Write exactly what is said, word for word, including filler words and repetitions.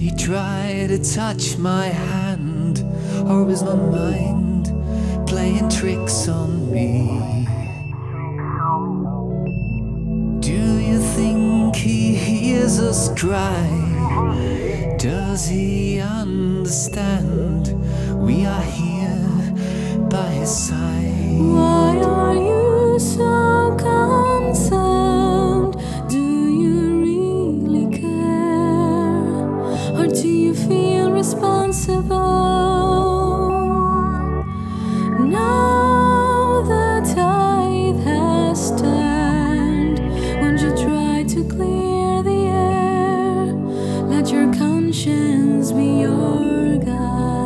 You try to touch my hand, or is my mind playing tricks on me? Do you think he hears us cry? Does he understand we are here by his side? Why are you so concerned? Do you really care? Or do you feel responsible? Now the tide has turned. Won't you try to clear the air? Let your conscience be your guide.